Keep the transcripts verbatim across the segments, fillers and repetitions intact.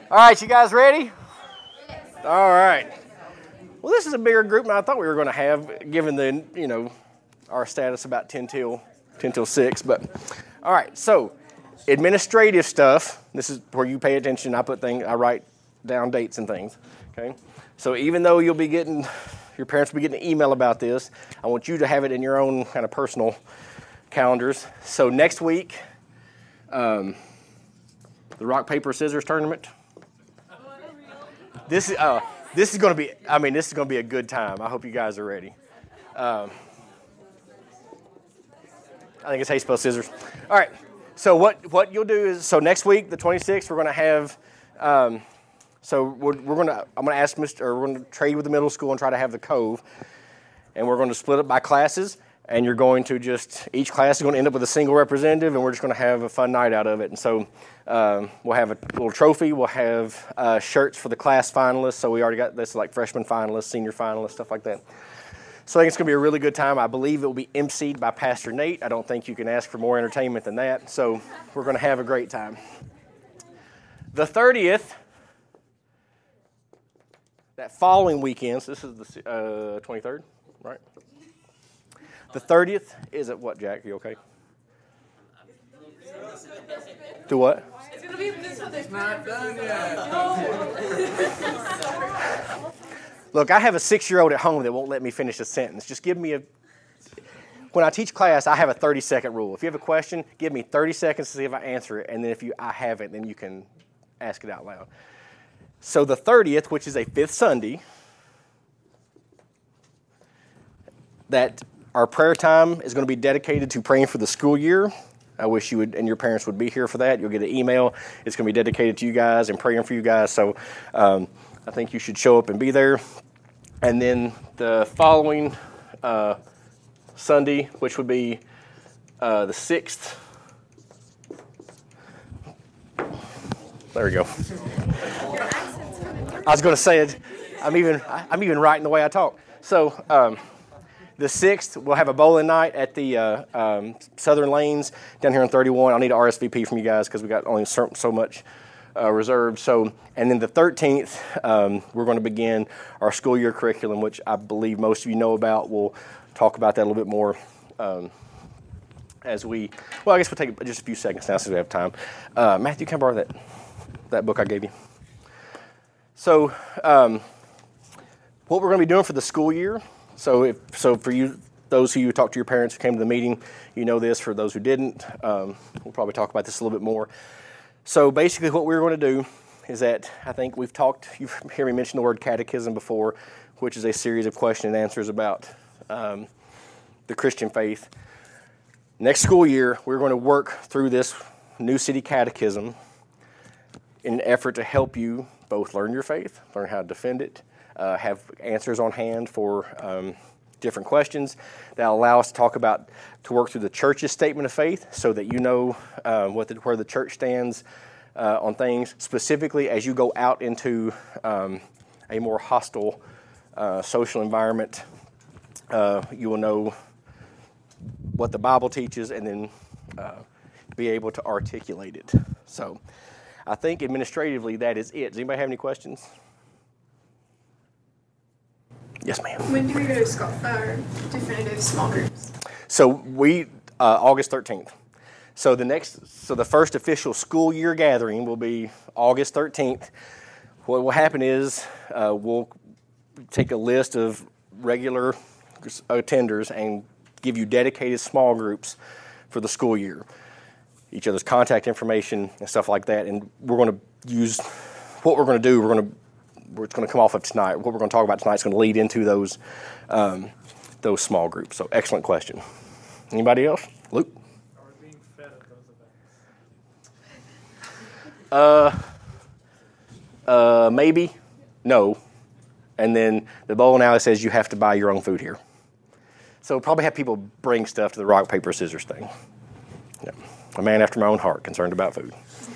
All right, you guys ready? All right. Well, this is a bigger group than I thought we were going to have, given the, you know, our status about ten till six. But, all right, so administrative stuff. This is where you pay attention. I put things, I write down dates and things, okay? So even though you'll be getting, your parents will be getting an email about this, I want you to have it in your own kind of personal calendars. So next week, um, the rock, paper, scissors tournament. This is uh, this is going to be. I mean, this is going to be a good time. I hope you guys are ready. Um, I think it's hay, spell, scissors. All right. So what what you'll do is so next week, the twenty-sixth, we're going to have. Um, so we're, we're going to. I'm going to ask Mister Or we're going to trade with the middle school and try to have the Cove, and we're going to split it by classes. And you're going to just, each class is going to end up with a single representative, and we're just going to have a fun night out of it. And so um, we'll have a little trophy. We'll have uh, shirts for the class finalists. So we already got this, like freshman finalists, senior finalists, stuff like that. So I think it's going to be a really good time. I believe it will be emceed by Pastor Nate. I don't think you can ask for more entertainment than that. So we're going to have a great time. The thirtieth, that following weekend, so this is the uh, twenty-third, right? The thirtieth is at what, Jack? You okay? Do what? It's going to be this one. It's not done yet. Look, I have a six-year-old at home that won't let me finish a sentence. Just give me a... When I teach class, I have a thirty-second rule. If you have a question, give me thirty seconds to see if I answer it, and then if you I have it, then you can ask it out loud. So the thirtieth, which is a fifth Sunday, that... Our prayer time is going to be dedicated to praying for the school year. I wish you would, and your parents would be here for that. You'll get an email. It's going to be dedicated to you guys and praying for you guys. So um, I think you should show up and be there. And then the following uh, Sunday, which would be uh, the sixth. There we go. I was going to say it. I'm even. I'm even writing the way I talk. So. Um, The sixth, we'll have a bowling night at the uh, um, Southern Lanes down here on thirty-one. I'll need an R S V P from you guys because we got only so, so much uh, reserved. So, and then the thirteenth, um, we're going to begin our school year curriculum, which I believe most of you know about. We'll talk about that a little bit more um, as we. Well, I guess we'll take just a few seconds now since we have time. Uh, Matthew, can I borrow that that book I gave you? So, um, what we're going to be doing for the school year. So, if so, for you, those who you talked to your parents who came to the meeting, you know this. For those who didn't, um, we'll probably talk about this a little bit more. So, basically, what we're going to do is that I think we've talked. You've heard me mention the word catechism before, which is a series of question and answers about um, the Christian faith. Next school year, we're going to work through this New City Catechism in an effort to help you both learn your faith, learn how to defend it. Uh, have answers on hand for um, different questions that allow us to talk about, to work through the church's statement of faith so that you know um, what the, where the church stands uh, on things. Specifically, as you go out into um, a more hostile uh, social environment, uh, you will know what the Bible teaches and then uh, be able to articulate it. So I think administratively that is it. Does anybody have any questions? Yes, ma'am. When do we go to Scott, uh, definitive small groups? So we uh, August thirteenth. So the next, so the first official school year gathering will be August thirteenth. What will happen is uh, we'll take a list of regular attenders and give you dedicated small groups for the school year. Each other's contact information and stuff like that, and we're going to use what we're going to do. We're going to It's going to come off of tonight. What we're going to talk about tonight is going to lead into those um, those small groups. So, excellent question. Anybody else? Luke? Are we being fed at those events? Uh, uh, maybe. No. And then the bowling alley says you have to buy your own food here. So, probably have people bring stuff to the rock, paper, scissors thing. Yeah. A man after my own heart, concerned about food.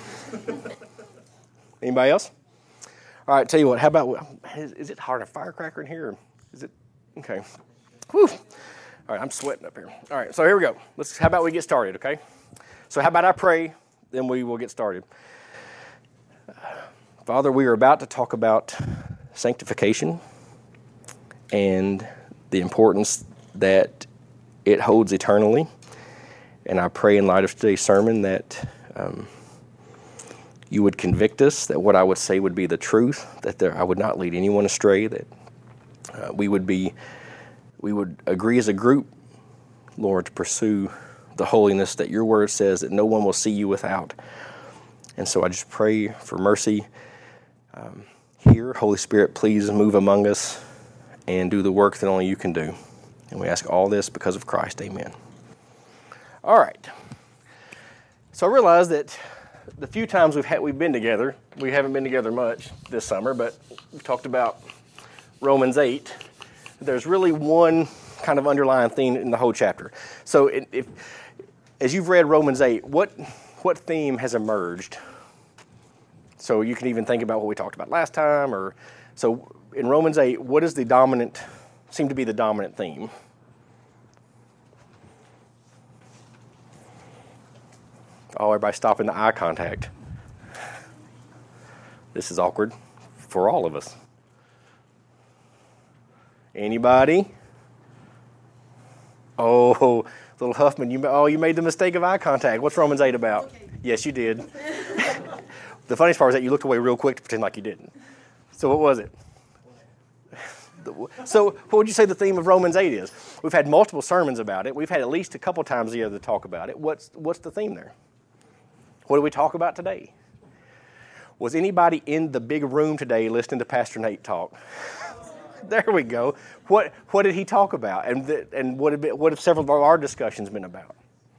Anybody else? All right, tell you what, how about, is, is it hard, a firecracker in here? Is it, okay. Whew. All right, I'm sweating up here. All right, so here we go. Let's. How about we get started, okay? So how about I pray, then we will get started. Father, we are about to talk about sanctification and the importance that it holds eternally. And I pray in light of today's sermon that um, you would convict us, that what I would say would be the truth, that there, I would not lead anyone astray, that uh, we would be, we would agree as a group, Lord, to pursue the holiness that your word says that no one will see you without. And so I just pray for mercy um, here. Holy Spirit, please move among us and do the work that only you can do. And we ask all this because of Christ. Amen. All right. So I realize that the few times we've had, we've been together, we haven't been together much this summer, but we've talked about Romans eight. There's really one kind of underlying theme in the whole chapter. So if, if as you've read Romans eight, what what theme has emerged? So you can even think about what we talked about last time, or so in Romans eight, what is the dominant, seem to be the dominant theme? Oh, everybody stopping the eye contact. This is awkward for all of us. Anybody? Oh, little Huffman, you oh you made the mistake of eye contact. What's Romans eight about? Okay. Yes, you did. The funniest part is that you looked away real quick to pretend like you didn't. So what was it? So what would you say the theme of Romans eight is? We've had multiple sermons about it. We've had at least a couple times a year to talk about it. What's what's the theme there? What do we talk about today? Was anybody in the big room today listening to Pastor Nate talk? There we go. What what did he talk about? And the, and what have been, what have several of our discussions been about?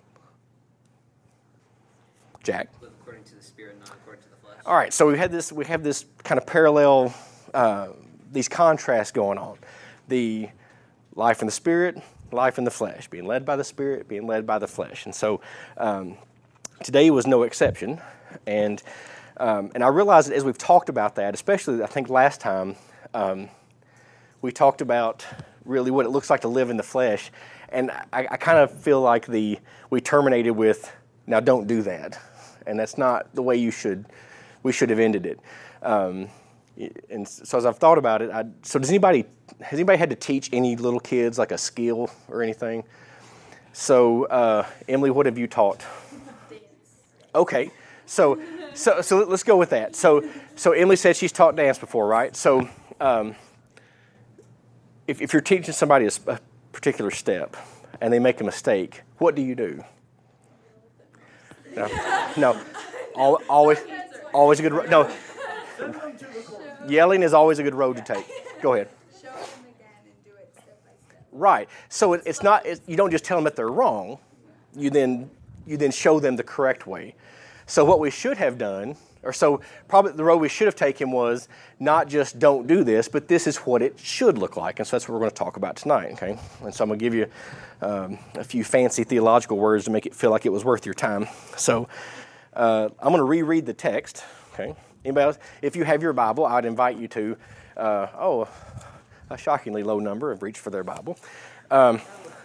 Jack. According to the Spirit, not according to the flesh. All right. So we had this. We have this kind of parallel. Uh, these contrasts going on. The life in the Spirit, life in the flesh. Being led by the Spirit, being led by the flesh. And so um, today was no exception. And um, and I realized that as we've talked about that, especially I think last time. Um, We talked about really what it looks like to live in the flesh, and I, I kind of feel like the we terminated with, now don't do that, and that's not the way you should, we should have ended it. Um, and so as I've thought about it, I, so does anybody, has anybody had to teach any little kids like a skill or anything? So uh, Emily, what have you taught? Okay, so so so let's go with that. So so Emily said she's taught dance before, right? So. Um, If, if you're teaching somebody a, a particular step and they make a mistake, what do you do? No, no, Al, always, always a good road. No, yelling is always a good road to take. Go ahead. Show them again and do it step by step. Right. So it, it's not. It, you don't just tell them that they're wrong. You then you then show them the correct way. So what we should have done. Or so probably the road we should have taken was not just don't do this, but this is what it should look like. And so that's what we're going to talk about tonight, okay? And so I'm going to give you um, a few fancy theological words to make it feel like it was worth your time. So uh, I'm going to reread the text, okay? Anybody else? If you have your Bible, I'd invite you to, uh, oh, a shockingly low number have reached for their Bible. Um,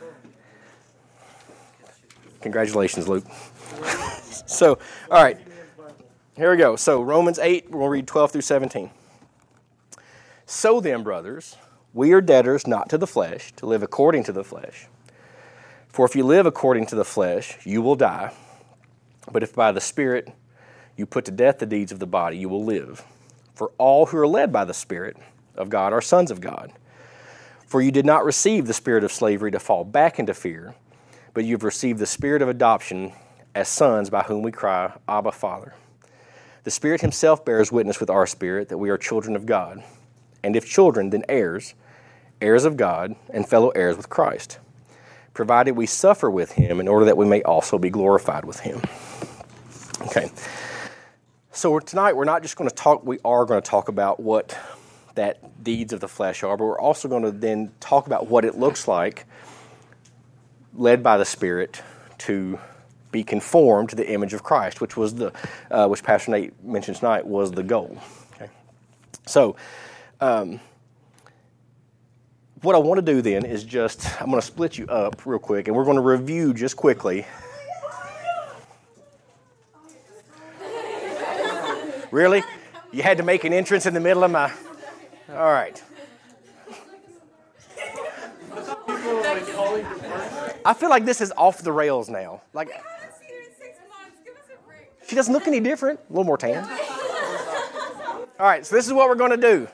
congratulations, Luke. So, all right. Here we go. So Romans eight, we'll read twelve through seventeen. So then, brothers, we are debtors not to the flesh, to live according to the flesh. For if you live according to the flesh, you will die. But if by the Spirit you put to death the deeds of the body, you will live. For all who are led by the Spirit of God are sons of God. For you did not receive the spirit of slavery to fall back into fear, but you have received the spirit of adoption as sons, by whom we cry, Abba, Father. The Spirit himself bears witness with our spirit that we are children of God. And if children, then heirs, heirs of God, and fellow heirs with Christ, provided we suffer with him in order that we may also be glorified with him. Okay. So tonight we're not just going to talk, we are going to talk about what that deeds of the flesh are, but we're also going to then talk about what it looks like, led by the Spirit, to be conformed to the image of Christ, which was the, uh, which Pastor Nate mentioned tonight, was the goal. Okay, so um, what I want to do then is just I'm going to split you up real quick, and we're going to review just quickly. Really? You had to make an entrance in the middle of my. All right. I feel like this is off the rails now. Like, I haven't seen her in six months. Give us a break. she doesn't look any different. A little more tan. All right, so this is what we're going to do.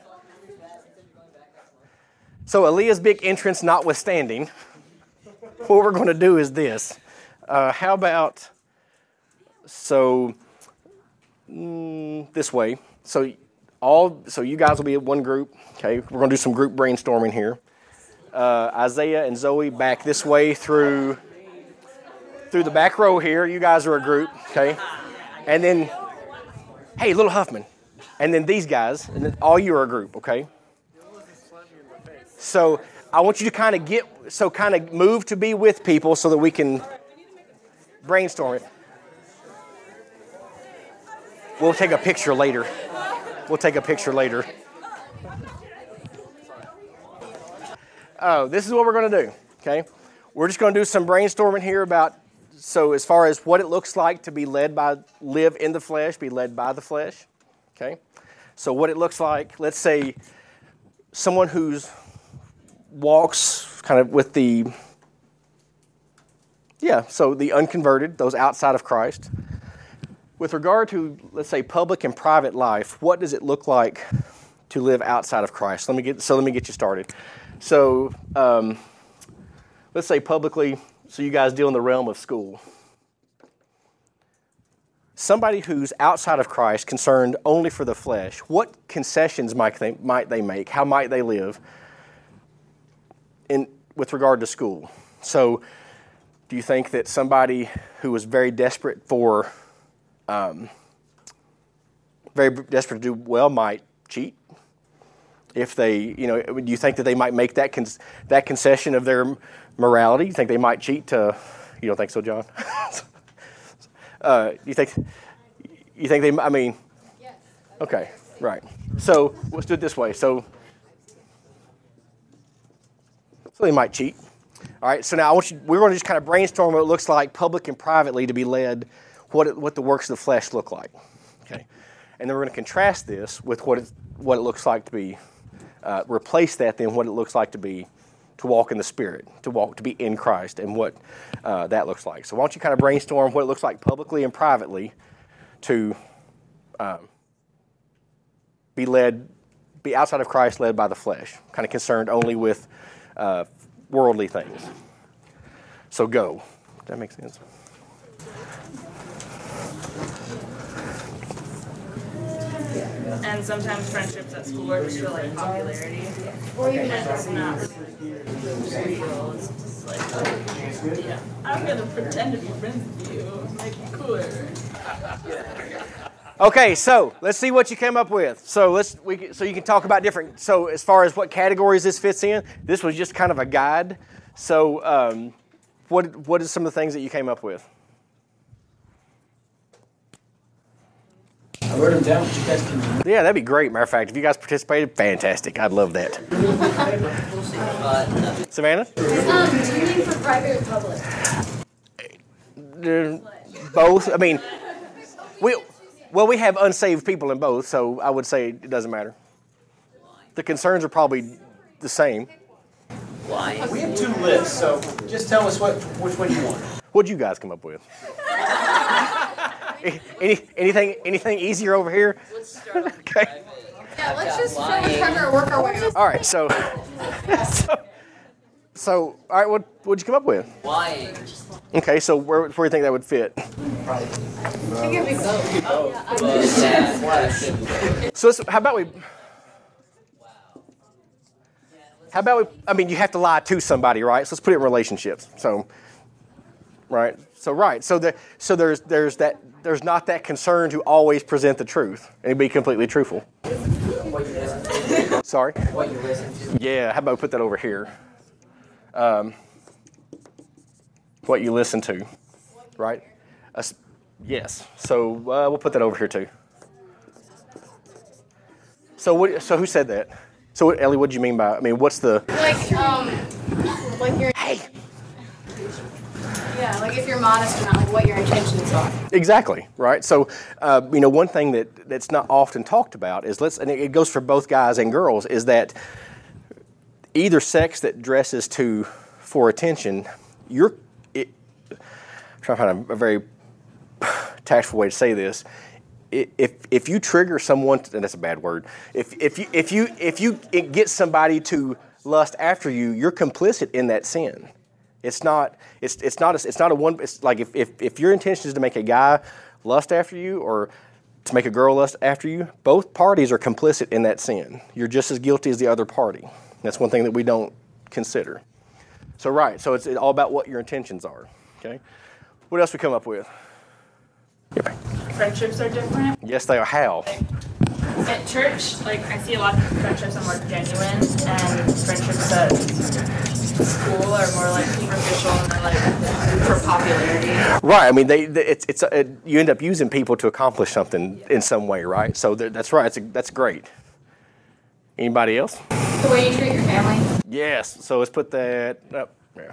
So Aaliyah's big entrance notwithstanding, what we're going to do is this. Uh, how about, so mm, this way. So all, so you guys will be in one group. Okay, we're going to do some group brainstorming here. Uh, Isaiah and Zoe back this way through through the back row here. You guys are a group, okay? And then, hey, little Huffman. And then these guys, and then all you are a group, okay? So I want you to kind of get, so kind of move to be with people so that we can brainstorm it. We'll take a picture later. We'll take a picture later. Oh, this is what we're going to do, okay? We're just going to do some brainstorming here about, so as far as what it looks like to be led by, live in the flesh, be led by the flesh, okay? So what it looks like, let's say someone who's walks kind of with the, yeah, so the unconverted, those outside of Christ. With regard to, let's say, public and private life, what does it look like to live outside of Christ? Let me get, so let me get you started. So um, let's say publicly, so you guys deal in the realm of school. Somebody who's outside of Christ, concerned only for the flesh, what concessions might they, might they make? How might they live in with regard to school? So do you think that somebody who was very desperate for, um, very desperate to do well might cheat? If they, you know, do you think that they might make that con- that concession of their morality? You think they might cheat to, you don't think so, John? uh, you think, you think they, I mean, Yes. okay, right. So let's do it this way. So, so they might cheat. All right, so now I want you, we're going to just kind of brainstorm what it looks like public and privately to be led, what it, what the works of the flesh look like. Okay, and then we're going to contrast this with what it, what it looks like to be, uh, replace that then what it looks like to be, to walk in the Spirit, to walk, to be in Christ, and what uh, that looks like. So why don't you kind of brainstorm what it looks like publicly and privately to um, be led, be outside of Christ, led by the flesh, kind of concerned only with uh, worldly things. So go. Does that make sense? And sometimes friendships at school are just for like popularity. Or even and it's not really real. It's just like, oh, yeah, I'm gonna pretend to be friends with you, make you cooler. Okay, so let's see what you came up with. So let's we can, so you can talk about different. So as far as what categories this fits in, this was just kind of a guide. So um, what what is some of the things that you came up with? I wrote them down, but you guys can. Yeah, that'd be great. Matter of fact, if you guys participated, fantastic. I'd love that. Savannah? Um, do you mean for private or public? Uh, both. I mean, we well we have unsaved people in both, so I would say it doesn't matter. The concerns are probably the same. Why? We have two lists, so just tell us what which one you want. What'd you guys come up with? Any anything anything easier over here? Let's start with Okay. private. Yeah, let's just Lying. try to work our way up. All right, so so, so all right, what what'd you come up with? Lying. Okay, so where where do you think that would fit? You give me both. But yeah, flesh. So let's, how about we? How about we? I mean, you have to lie to somebody, right? So let's put it in relationships. So, right. So right. So there. So there's there's that. There's not that concern to always present the truth and be completely truthful. What you listen to. Sorry. What you listen to. Yeah. How about we put that over here? Um, what you listen to, right? Uh, yes. So uh, we'll put that over here too. So what? So who said that? So what, Ellie, what do you mean by? I mean, what's the? Like, um, like you're. Hey. Yeah, Yeah, like if you're modest or not, like what your intentions are. Exactly, right? So, uh, you know, one thing that, that's not often talked about is, let's, and it goes for both guys and girls, is that either sex that dresses to for attention, you're, it, I'm trying to find a, a very tactful way to say this. If if you trigger someone, and that's a bad word. If if you if you if you get somebody to lust after you, you're complicit in that sin. It's not it's it's not a, it's not a one. It's like if, if if your intention is to make a guy lust after you or to make a girl lust after you, both parties are complicit in that sin. You're just as guilty as the other party. That's one thing that we don't consider. So right, so it's all about what your intentions are. Okay, what else we come up with? Yep. Friendships are different. Yes, they are. How? Like, at church, like I see a lot of friendships that are more genuine, and friendships at school are more like superficial and they're like for popularity. Right. I mean, they, they it's it's a, you end up using people to accomplish something in some way, right? So th- that's right. That's a, that's great. Anybody else? The way you treat your family. Yes. So let's put that up. Yeah.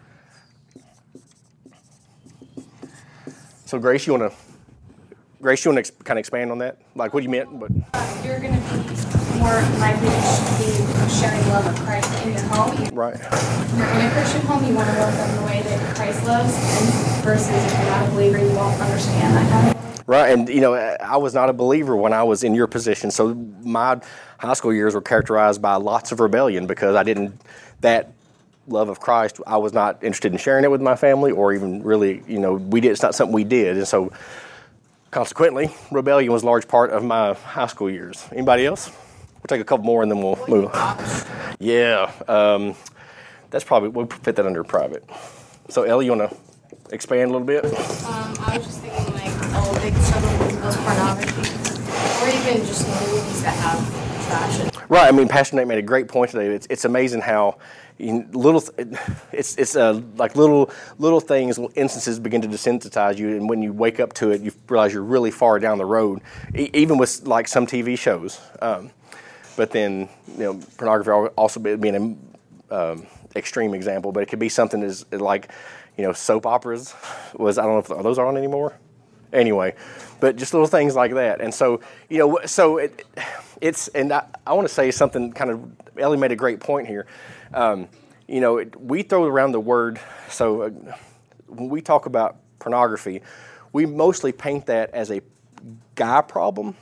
So Grace, you want to Grace, you want to ex- kind of expand on that? Like, what do you meant? But Uh, you're going to be more likely to be sharing the love of Christ in your home. right. If you're in a Christian home, you want to love them the way that Christ loves, and versus if you're not a believer, you won't understand that kind of thing. Right, and you know, I was not a believer when I was in your position, so my high school years were characterized by lots of rebellion because I didn't, that love of Christ, I was not interested in sharing it with my family or even really, you know, we did, it's not something we did, and so consequently, rebellion was a large part of my high school years. Anybody else? We'll take a couple more and then we'll move on. Yeah, um, that's probably, we'll fit that under private. So Ellie, you want to expand a little bit? Um, I was just thinking like all big submarines, most pornography, or even just movies that have trash in it. Right. I mean, Pastor Nate made a great point today. It's it's amazing how you, little it's it's uh, like little little things, little instances begin to desensitize you, and when you wake up to it, you realize you're really far down the road. E- even with like some T V shows, um, but then you know, pornography also being an um, extreme example, but it could be something as like you know soap operas was I don't know if are those on anymore. Anyway, but just little things like that, and so you know, so it, it's and I, I want to say something kind of. Ellie made a great point here. Um, you know, it, we throw around the word. So uh, when we talk about pornography, we mostly paint that as a guy problem.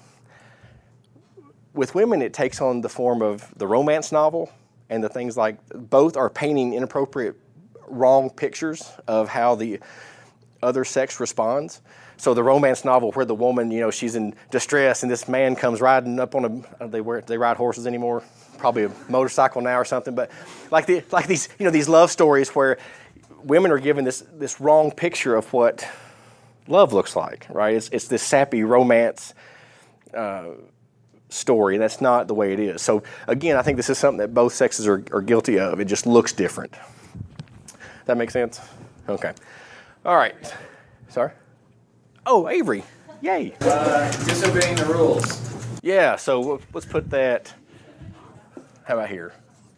With women, it takes on the form of the romance novel and the things like both are painting inappropriate, wrong pictures of how the other sex responds. So the romance novel where the woman, you know, she's in distress and this man comes riding up on a, they wear, they ride horses anymore, probably a motorcycle now or something, but like the like these, you know, these love stories where women are given this this wrong picture of what love looks like, right? It's it's this sappy romance uh, story. That's not the way it is. So again, I think this is something that both sexes are, are guilty of. It just looks different. That make sense? Okay. All right. Sorry? Oh, Avery. Yay. Uh, disobeying the rules. Yeah, so let's put that, how about here?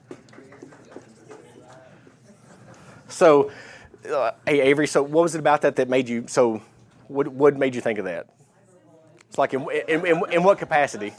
So, uh, hey, Avery, so what was it about that that made you, so what, what made you think of that? It's like in, in, in, in what capacity?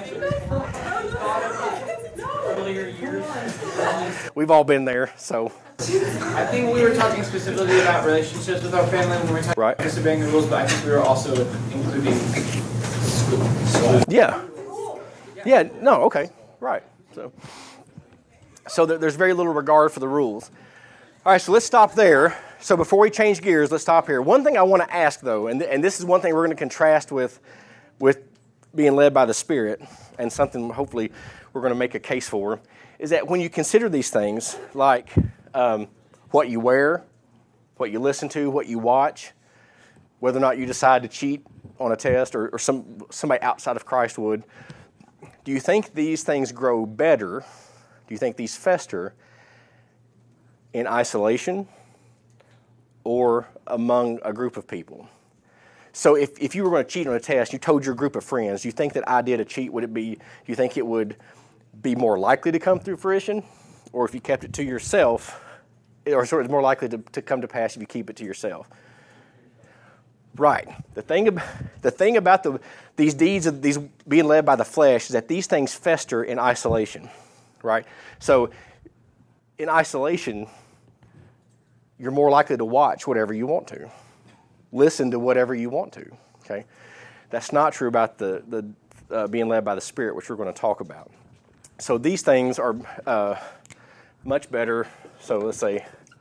Earlier years. We've all been there, so. I think we were talking specifically about relationships with our family when we were talking Right. about disobeying the rules, but I think we were also including school. So, Yeah. Yeah, no, okay, right. So, so there, there's very little regard for the rules. All right, so let's stop there. So before we change gears, let's stop here. One thing I want to ask, though, and, th- and this is one thing we're going to contrast with, with being led by the Spirit, and something hopefully we're going to make a case for, is that when you consider these things, like um, what you wear, what you listen to, what you watch, whether or not you decide to cheat on a test or, or some somebody outside of Christ would, do you think these things grow better? Do you think these fester in isolation or among a group of people? So if, if you were going to cheat on a test, you told your group of friends, do you think that idea to cheat, would it be, do you think it would be more likely to come through fruition? Or if you kept it to yourself, or sort of more likely to, to come to pass if you keep it to yourself. Right. The thing, ab- the thing about the, these deeds of these being led by the flesh is that these things fester in isolation, right? So in isolation, you're more likely to watch whatever you want to, listen to whatever you want to, okay? That's not true about the, the uh, being led by the Spirit, which we're going to talk about. So these things are uh, much better, so let's say,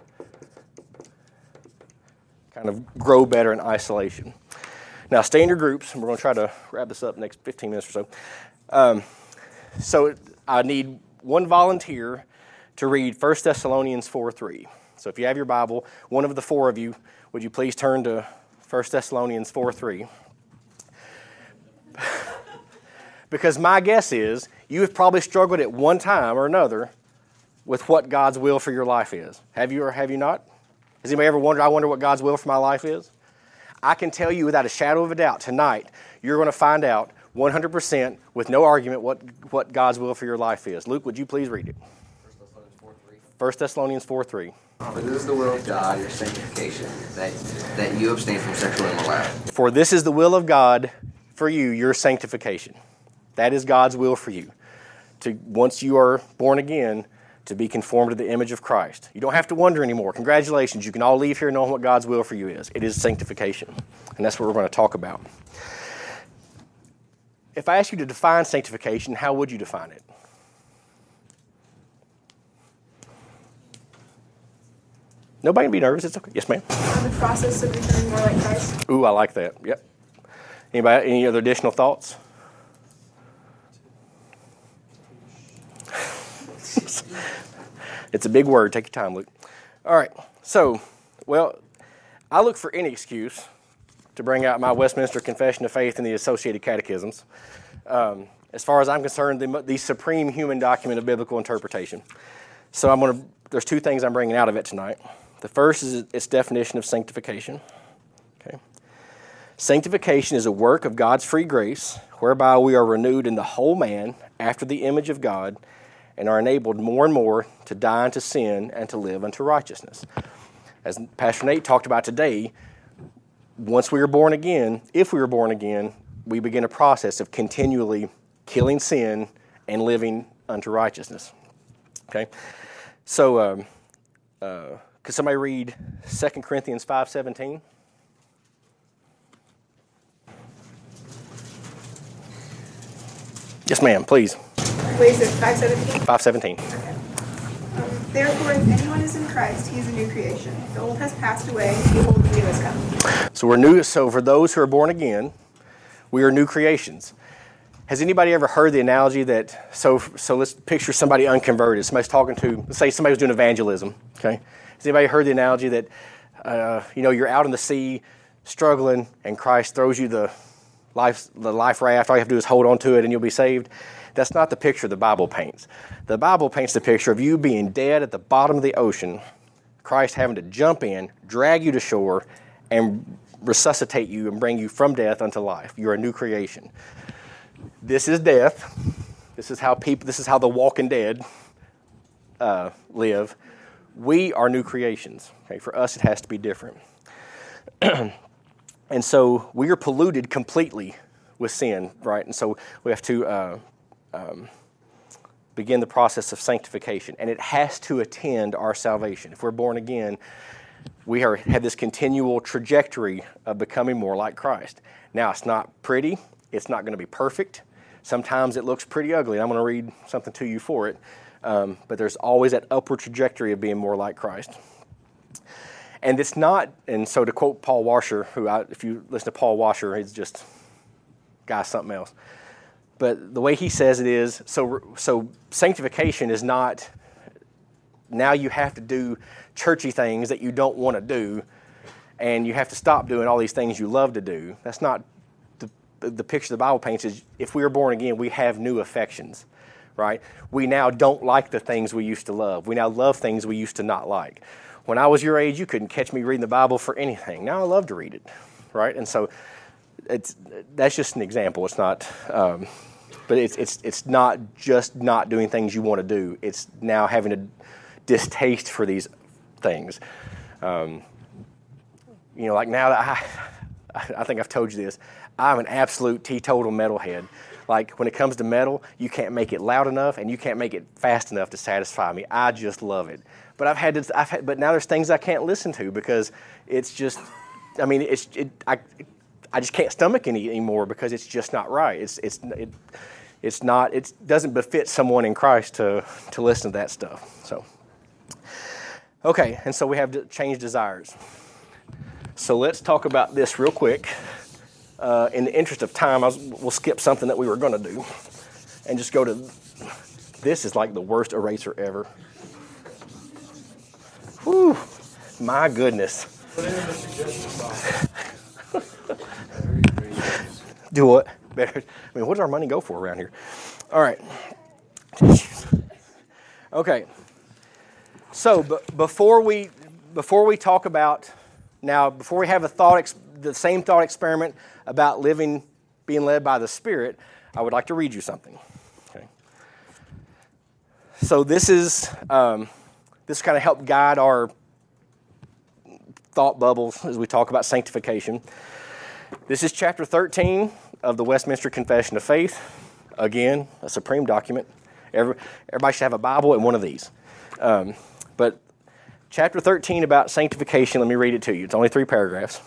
kind of grow better in isolation. Now, stay in your groups, and we're going to try to wrap this up in the next fifteen minutes or so. Um, so I need one volunteer to read First Thessalonians four three. So if you have your Bible, one of the four of you, would you please turn to First Thessalonians four three? Because my guess is you have probably struggled at one time or another with what God's will for your life is. Have you or have you not? Has anybody ever wondered, I wonder what God's will for my life is? I can tell you without a shadow of a doubt tonight, you're going to find out one hundred percent with no argument what, what God's will for your life is. Luke, would you please read it? First Thessalonians four three. For this is the will of God, your sanctification, that, that you abstain from sexual immorality. For this is the will of God for you, your sanctification. That is God's will for you. To once you are born again, to be conformed to the image of Christ. You don't have to wonder anymore. Congratulations. You can all leave here knowing what God's will for you is. It is sanctification. And that's what we're going to talk about. If I ask you to define sanctification, how would you define it? Nobody be nervous. It's okay. Yes, ma'am. The process of becoming more like Christ. Ooh, I like that. Yep. Anybody, any other additional thoughts? It's a big word. Take your time, Luke. All right. So, well, I look for any excuse to bring out my Westminster Confession of Faith and the associated catechisms. Um, as far as I'm concerned, the, the supreme human document of biblical interpretation. So I'm going to. There's two things I'm bringing out of it tonight. The first is its definition of sanctification. Okay. Sanctification is a work of God's free grace, whereby we are renewed in the whole man after the image of God, and are enabled more and more to die unto sin and to live unto righteousness. As Pastor Nate talked about today, once we are born again, if we are born again, we begin a process of continually killing sin and living unto righteousness. Okay? So, um, uh, could somebody read Second Corinthians five seventeen? Yes, ma'am, please. Wait, is it five seventeen? five seventeen. Okay. Um, Therefore, if anyone is in Christ, he is a new creation. The old has passed away, behold, the new has come. So we're new. So for those who are born again, we are new creations. Has anybody ever heard the analogy that, so so let's picture somebody unconverted. Somebody's talking to, let's say somebody was doing evangelism, okay? Has anybody heard the analogy that, uh, you know, you're out in the sea struggling and Christ throws you the life, the life raft, all you have to do is hold on to it and you'll be saved? That's not the picture the Bible paints. The Bible paints the picture of you being dead at the bottom of the ocean, Christ having to jump in, drag you to shore, and resuscitate you and bring you from death unto life. You're a new creation. This is death. This is how people. This is how the walking dead uh, live. We are new creations. Okay, for us, it has to be different. And so we are polluted completely with sin, right? And so we have to uh, um, begin the process of sanctification, and it has to attend our salvation. If we're born again, we are, have this continual trajectory of becoming more like Christ. Now, it's not pretty. It's not going to be perfect. Sometimes it looks pretty ugly. I'm going to read something to you for it. Um, but there's always that upward trajectory of being more like Christ. And it's not, and so to quote Paul Washer, who I, if you listen to Paul Washer, he's just, guy something else. But the way he says it is, so so sanctification is not, now you have to do churchy things that you don't want to do, and you have to stop doing all these things you love to do. That's not the, the picture the Bible paints. Is if we are born again, we have new affections, right? We now don't like the things we used to love. We now love things we used to not like. When I was your age, you couldn't catch me reading the Bible for anything. Now I love to read it, right? And so it's that's just an example. It's not, um, but it's it's it's not just not doing things you want to do. It's now having a distaste for these things. Um, you know, like now that I, I think I've told you this, I'm an absolute teetotal metalhead. Like when it comes to metal, you can't make it loud enough and you can't make it fast enough to satisfy me. I just love it. But I've had to, I've had, but now there's things I can't listen to because it's just, I mean, it's, it, I, I just can't stomach any anymore because it's just not right. It's, it's, it, it's not, it doesn't befit someone in Christ to, to listen to that stuff. So, okay, and so we have to change desires. So let's talk about this real quick. Uh, in the interest of time, I was, we'll skip something that we were going to do and just go to, this is like the worst eraser ever. Whew, my goodness. Put it in the suggestion box. Do what? Better. I mean, what does our money go for around here? All right. Okay. So b- before we before we talk about now, before we have a thought, ex- the same thought experiment about living, being led by the Spirit, I would like to read you something. Okay. So this is um, this kind of help guide our thought bubbles as we talk about sanctification. This is chapter thirteen of the Westminster Confession of Faith. Again, a supreme document. Every, everybody should have a Bible and one of these. Um, but chapter thirteen about sanctification, let me read it to you. It's only three paragraphs.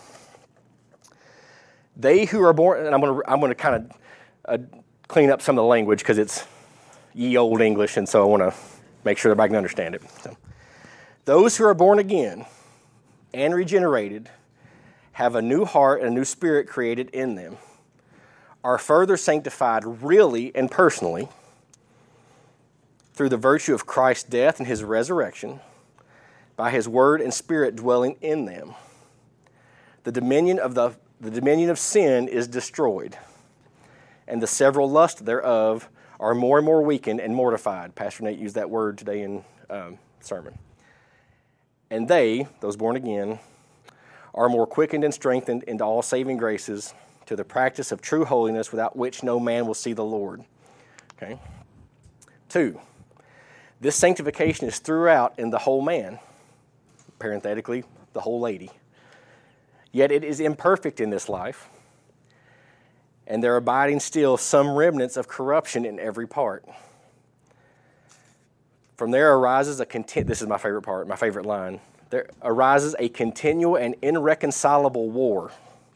They who are born, and I'm going to I'm going to kind of uh, clean up some of the language because it's ye old English, and so I want to make sure everybody can understand it. So, those who are born again and regenerated have a new heart and a new spirit created in them, are further sanctified really and personally through the virtue of Christ's death and his resurrection, by his word and spirit dwelling in them. The dominion of the, the dominion of sin is destroyed, and the several lusts thereof are more and more weakened and mortified. Pastor Nate used that word today in um, sermon. And they, those born again, are more quickened and strengthened into all saving graces to the practice of true holiness without which no man will see the Lord. Okay. Two, this sanctification is throughout in the whole man, parenthetically, the whole lady. Yet it is imperfect in this life, and there are abiding still some remnants of corruption in every part. From there arises a content. This is my favorite part, my favorite line. There arises a continual and irreconcilable war.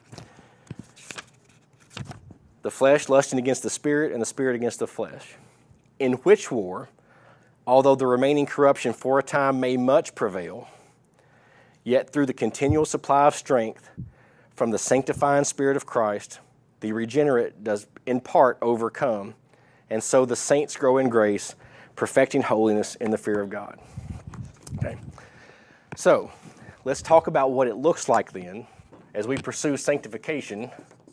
The flesh lusting against the spirit, and the spirit against the flesh. In which war, although the remaining corruption for a time may much prevail, yet through the continual supply of strength from the sanctifying Spirit of Christ, the regenerate does in part overcome, and so the saints grow in grace, perfecting holiness in the fear of God. Okay. So, let's talk about what it looks like then as we pursue sanctification.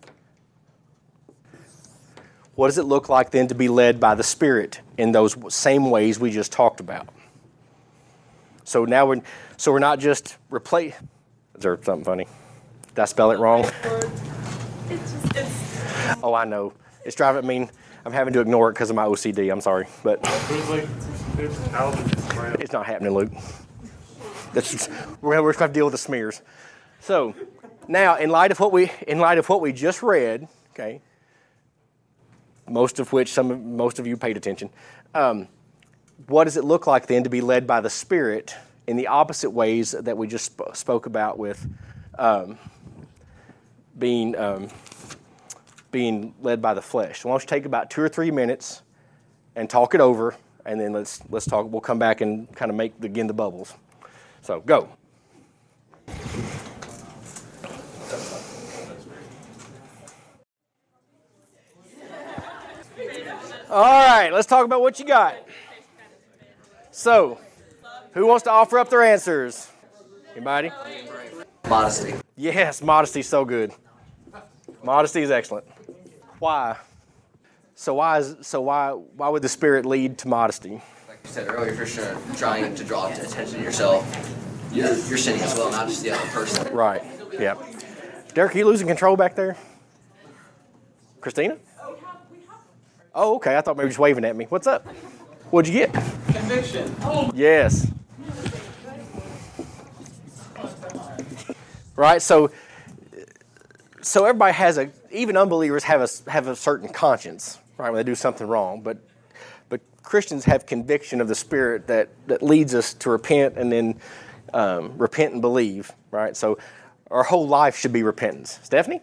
What does it look like then to be led by the Spirit in those same ways we just talked about? So now we're so we're not just replace. Is there something funny? Did I spell it wrong? It's just, it's, Oh, I know. It's driving me. I'm having to ignore it because of my O C D. I'm sorry, but There's like, there's allergies right it's not happening, Luke. That's, we're going to have to deal with the smears. So now, in light of what we in light of what we just read, okay, most of which some of, most of you paid attention. Um, what does it look like then to be led by the Spirit in the opposite ways that we just sp- spoke about with um, being um, being led by the flesh? So why don't you take about two or three minutes and talk it over, and then let's let's talk. We'll come back and kind of make begin the bubbles. So go. All right, let's talk about what you got. So, who wants to offer up their answers? Anybody? Modesty. Yes, modesty's so good. Modesty is excellent. Why? So why is so why why would the Spirit lead to modesty? Like you said earlier, if you're trying to draw attention to yourself, you're, you're sinning as well, not just the other person. Right. Yeah. Derek, are you losing control back there? Christina? Oh, okay. I thought maybe you were just waving at me. What's up? What'd you get? Conviction. Yes. right? So, so everybody has a, even unbelievers have a have a certain conscience, right, when they do something wrong. But, but Christians have conviction of the Spirit that that leads us to repent and then um, repent and believe, right? So, our whole life should be repentance. Stephanie?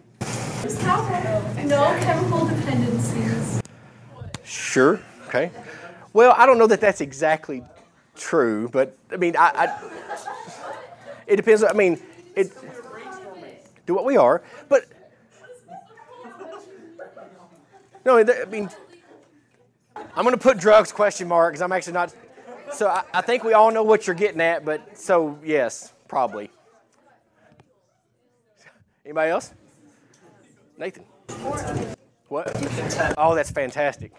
No chemical dependencies. Sure. Okay. Well, I don't know that that's exactly true, but I mean, I, I it depends. I mean, it do what we are, but no. I mean, I'm going to put drugs question mark because I'm actually not. So I, I think we all know what you're getting at, but so yes, probably. Anybody else? Nathan. What? Oh, that's fantastic.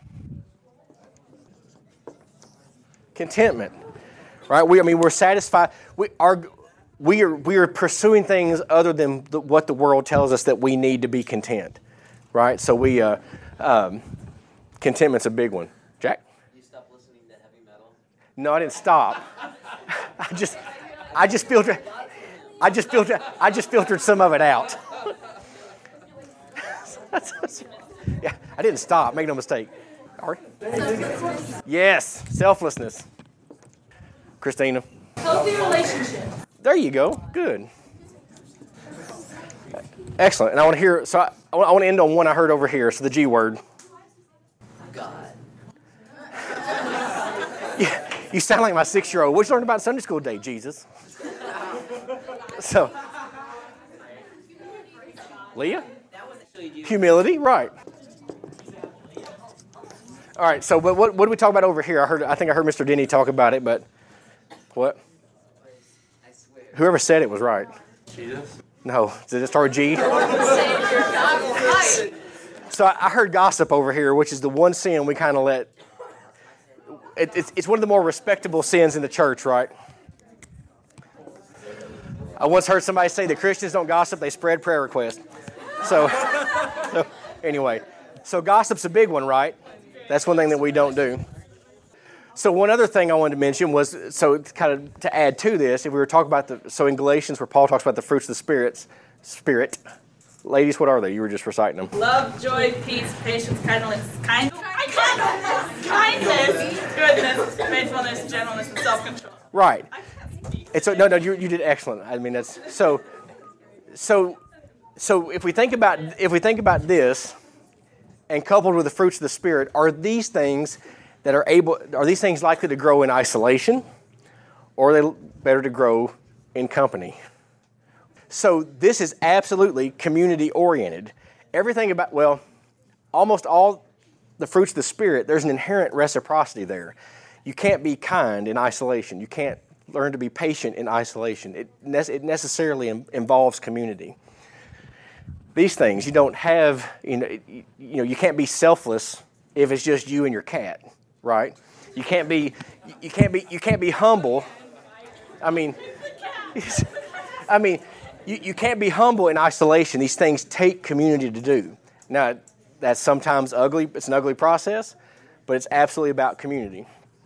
Contentment, right? We, I mean, we're satisfied. We are, we are, we are pursuing things other than the, what the world tells us that we need to be content, right? So we, uh, um, contentment's a big one. Jack? You stopped listening to heavy metal? No, I didn't stop. I just, I just filtered, I just filtered, I just filtered some of it out. Yeah, I didn't stop. Make no mistake. Ari? Yes, selflessness. Christina? Healthy relationship. There you go. Good. Excellent. And I want to hear, so I, I want to end on one I heard over here. So the G word. God. Yeah, you sound like my six-year-old. What you learned about Sunday school today, Jesus? So, Leah? Humility, right. All right, so but what, what do we talk about over here? I heard. I think I heard Mister Denny talk about it, but what? Whoever said it was right. Jesus? No, did it start with G? So I, I heard gossip over here, which is the one sin we kind of let. It, it's, it's one of the more respectable sins in the church, right? I once heard somebody say that Christians don't gossip; they spread prayer requests. So, so anyway, so gossip's a big one, right? That's one thing that we don't do. So one other thing I wanted to mention was, so kind of to add to this, if we were talking about the, so in Galatians where Paul talks about the fruits of the spirits, spirit, ladies, what are they? You were just reciting them. Love, joy, peace, patience, kindness, kind, kindness, kindness, goodness, faithfulness, gentleness, and self-control. Right. It's so, no, no, you you did excellent. I mean, that's so, so, so if we think about if we think about this, and coupled with the fruits of the Spirit, are these things that are able, are these things likely to grow in isolation, or are they better to grow in company? So this is absolutely community-oriented. Everything about, well, almost all the fruits of the Spirit, there's an inherent reciprocity there. You can't be kind in isolation. You can't learn to be patient in isolation. It, ne- it necessarily in- involves community. These things, you don't have, you know, you, you know, you can't be selfless if it's just you and your cat, right? You can't be, you can't be, you can't be humble. I mean, I mean, you, you can't be humble in isolation. These things take community to do. Now, that's sometimes ugly. It's an ugly process, but it's absolutely about community.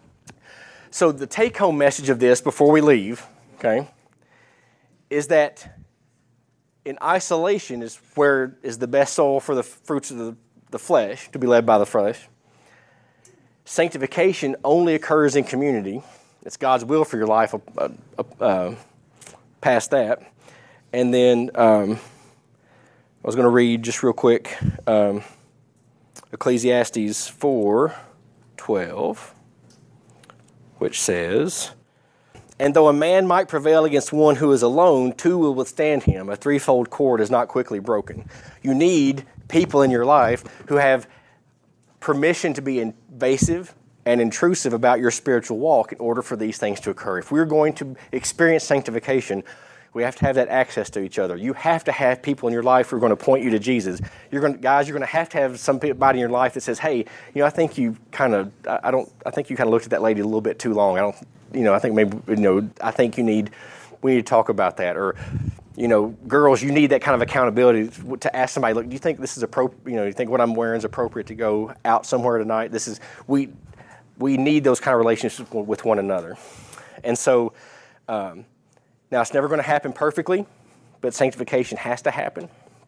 So the take-home message of this before we leave, okay, is that in isolation is where is the best soil for the fruits of the, the flesh, to be led by the flesh. Sanctification only occurs in community. It's God's will for your life uh, uh, past that. And then um, I was going to read just real quick um, Ecclesiastes four twelve, which says, "And though a man might prevail against one who is alone, two will withstand him. A threefold cord is not quickly broken." You need people in your life who have permission to be invasive and intrusive about your spiritual walk in order for these things to occur. If we're going to experience sanctification, we have to have that access to each other. You have to have people in your life who are going to point you to Jesus. You're going to, guys, you're going to have to have somebody in your life that says, "Hey, you know, I think you kind of, I don't, I think you kind of looked at that lady a little bit too long. I don't, you know, I think maybe, you know, I think you need, we need to talk about that." Or, you know, girls, you need that kind of accountability to ask somebody, "Look, do you think this is appropriate? You know, do you think what I'm wearing is appropriate to go out somewhere tonight?" This is, we, we need those kind of relationships with one another. And so, um, now it's never going to happen perfectly, but sanctification has to happen.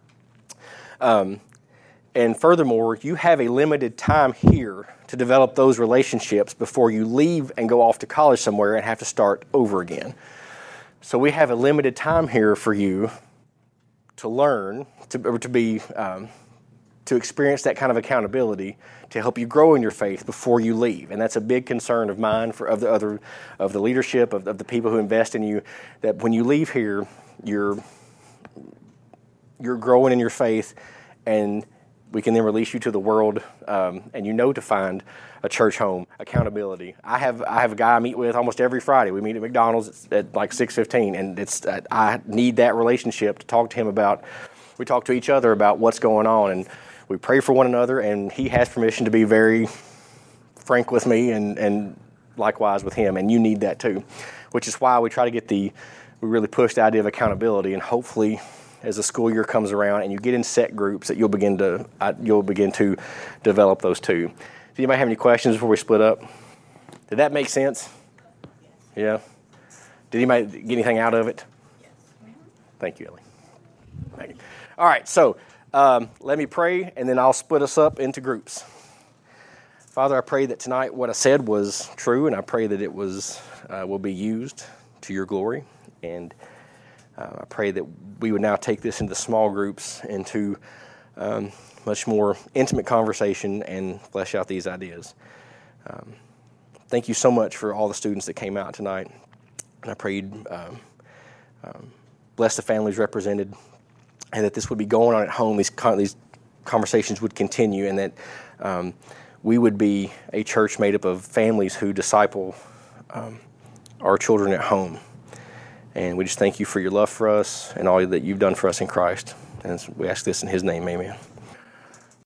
Um, and furthermore, you have a limited time here to develop those relationships before you leave and go off to college somewhere and have to start over again. So we have a limited time here for you to learn, to, or to be, um, to experience that kind of accountability to help you grow in your faith before you leave. And that's a big concern of mine, for of the other, of the leadership, of, of the people who invest in you, that when you leave here, you're, you're growing in your faith, and we can then release you to the world, um, and you know to find a church home, accountability. I have I have a guy I meet with almost every Friday. We meet at McDonald's at, at like six fifteen, and it's uh, I need that relationship to talk to him about. We talk to each other about what's going on, and we pray for one another, and he has permission to be very frank with me, and, and likewise with him, and you need that too, which is why we try to get the, we really push the idea of accountability, and hopefully as the school year comes around and you get in set groups that you'll begin to, uh, you'll begin to develop those too. Does anybody have any questions before we split up? Did that make sense? Yeah? Did anybody get anything out of it? Thank you, Ellie. Thank you. All right, so um, let me pray, and then I'll split us up into groups. Father, I pray that tonight what I said was true, and I pray that it was uh, will be used to your glory. And uh, I pray that we would now take this into small groups, into um, much more intimate conversation, and flesh out these ideas. Um, thank you so much for all the students that came out tonight. And I pray you'd um, um, bless the families represented, and that this would be going on at home. These con- these conversations would continue, and that um, we would be a church made up of families who disciple um, our children at home. And we just thank you for your love for us and all that you've done for us in Christ. And we ask this in his name, amen.